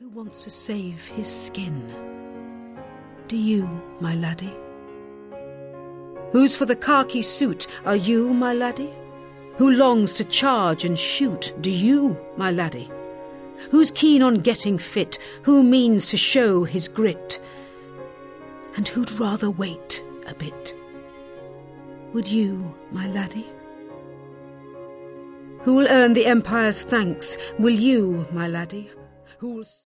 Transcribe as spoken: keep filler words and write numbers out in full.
Who wants to save his skin? Do you, my laddie? Who's for the khaki suit? Are you, my laddie? Who longs to charge and shoot? Do you, my laddie? Who's keen on getting fit? Who means to show his grit? And who'd rather wait a bit? Would you, my laddie? Who'll earn the Empire's thanks? Will you, my laddie? Who'll